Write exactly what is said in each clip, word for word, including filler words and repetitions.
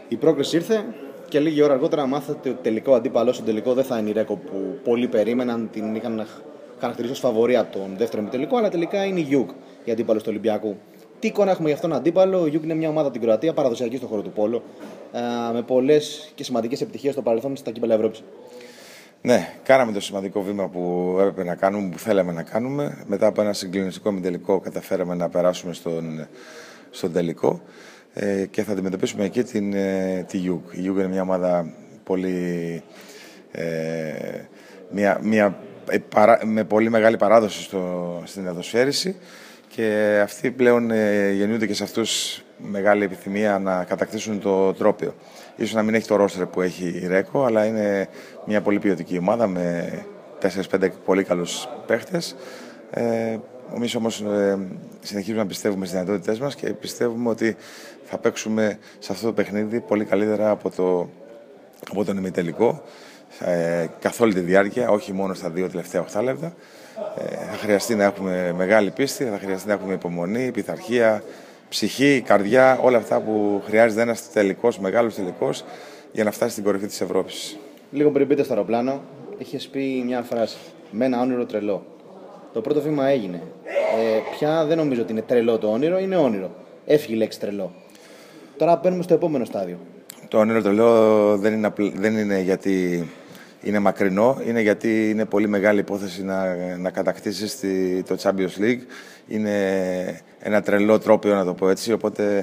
Η πρόκριση ήρθε και λίγη ώρα αργότερα μάθατε ότι ο τελικό αντίπαλο στον τελικό δεν θα είναι η Ρέκο που πολλοί περίμεναν, την είχαν χαρακτηρίσει ως φαβορί από τον δεύτερο ημιτελικό, αλλά τελικά είναι η Γιούγκ, η αντίπαλο του Ολυμπιακού. Τι εικόνα έχουμε για αυτόν τον αντίπαλο? Η Γιούγκ είναι μια ομάδα από την Κροατία, παραδοσιακή στον χώρο του πόλο, με πολλές και σημαντικές επιτυχίες στο παρελθόν στα κύπελλα Ευρώπης. Ναι, κάναμε το σημαντικό βήμα που έπρεπε να κάνουμε, που θέλαμε να κάνουμε. Μετά από ένα συγκλονιστικό ημιτελικό, καταφέραμε να περάσουμε στον, στον τελικό ε, και θα αντιμετωπίσουμε εκεί την, ε, τη Γιούγκ. Η Γιούγκ είναι μια ομάδα πολύ. Ε, μια, μια, ε, παρά, με πολύ μεγάλη παράδοση στο, στην εδωσφαίριση και αυτοί πλέον ε, γεννιούνται και σε αυτούς μεγάλη επιθυμία να κατακτήσουν το τρόπαιο. Ίσως να μην έχει το ρόστερ που έχει η Ρέκο, αλλά είναι μια πολύ ποιοτική ομάδα με τέσσερα πέντε πολύ καλούς παίχτες. Ε, εμείς όμως ε, συνεχίζουμε να πιστεύουμε στις δυνατότητές μας και πιστεύουμε ότι θα παίξουμε σε αυτό το παιχνίδι πολύ καλύτερα από, το, από τον ημιτελικό ε, καθ' όλη τη διάρκεια, όχι μόνο στα δύο τελευταία οχτάλεπτα. Ε, θα χρειαστεί να έχουμε μεγάλη πίστη, θα χρειαστεί να έχουμε υπομονή, πειθαρχία, ψυχή, καρδιά, όλα αυτά που χρειάζεται ένας τελικός, μεγάλος τελικός για να φτάσει στην κορυφή της Ευρώπης. Λίγο πριν μπείτε στο αεροπλάνο, είχες πει μια φράση. Με ένα όνειρο τρελό. Το πρώτο βήμα έγινε. Ε, πια δεν νομίζω ότι είναι τρελό το όνειρο, είναι όνειρο. Έφυγε η λέξη τρελό. Τώρα παίρνουμε στο επόμενο στάδιο. Το όνειρο τρελό δεν είναι, απλ... δεν είναι γιατί είναι μακρινό, είναι γιατί είναι πολύ μεγάλη υπόθεση να, να κατακτήσεις τη... το Champions League. Είναι ένα τρελό τρόπαιο, να το πω έτσι, οπότε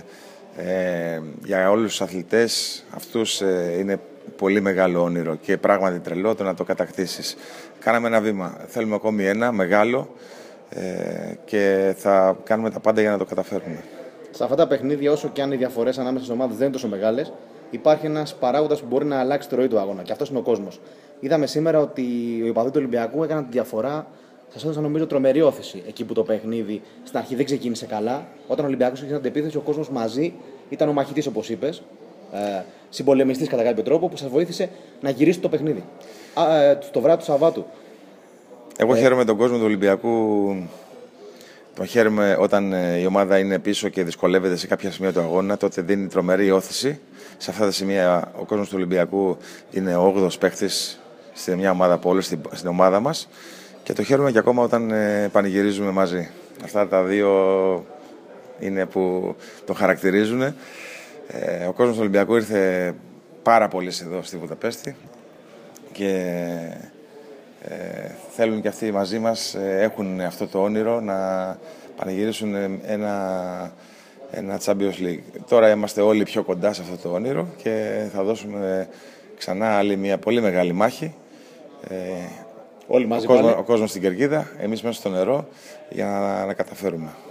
ε, για όλους τους αθλητές αυτούς ε, είναι πολύ μεγάλο όνειρο και πράγματι τρελό το να το κατακτήσεις. Κάναμε ένα βήμα, θέλουμε ακόμη ένα μεγάλο ε, και θα κάνουμε τα πάντα για να το καταφέρουμε. Σε αυτά τα παιχνίδια, όσο και αν οι διαφορές ανάμεσα στις ομάδες δεν είναι τόσο μεγάλες, υπάρχει ένας παράγοντας που μπορεί να αλλάξει τη ροή του αγώνα και αυτός είναι ο κόσμος. Είδαμε σήμερα ότι οι οπαδοί του Ολυμπιακού έκαναν τη διαφορά. Σας έδωσαν νομίζω τρομερή όθηση εκεί που το παιχνίδι στην αρχή δεν ξεκίνησε καλά. Όταν ο Ολυμπιακός ξεκίνησε την επίθεση, ο κόσμος μαζί ήταν ο μαχητής, όπως είπες, ε, συμπολεμιστής κατά κάποιο τρόπο, που σας βοήθησε να γυρίσει το παιχνίδι. Α, ε, το βράδυ του Σαββάτου. Εγώ ε... χαίρομαι τον κόσμο του Ολυμπιακού. Τον χαίρομαι όταν η ομάδα είναι πίσω και δυσκολεύεται σε κάποια σημεία του αγώνα. Τότε δίνει τρομερή όθηση. Σε αυτά τα σημεία ο κόσμος του Ολυμπιακού είναι ο όγδοος παίκτης σε μια ομάδα από όλες στην ομάδα μας. Και το χαίρομαι και ακόμα όταν ε, πανηγυρίζουμε μαζί. Αυτά τα δύο είναι που το χαρακτηρίζουν. Ε, ο κόσμος του Ολυμπιακού ήρθε πάρα πολύ εδώ στη Βουδαπέστη και ε, θέλουν και αυτοί μαζί μας, ε, έχουν αυτό το όνειρο να πανηγυρίσουν ένα, ένα Champions League. Τώρα είμαστε όλοι πιο κοντά σε αυτό το όνειρο και θα δώσουμε ξανά άλλη μια πολύ μεγάλη μάχη. Ε, Όλοι μαζί ο, κόσμος, ο κόσμος στην κερκίδα, εμείς μέσα στο νερό για να, να καταφέρουμε.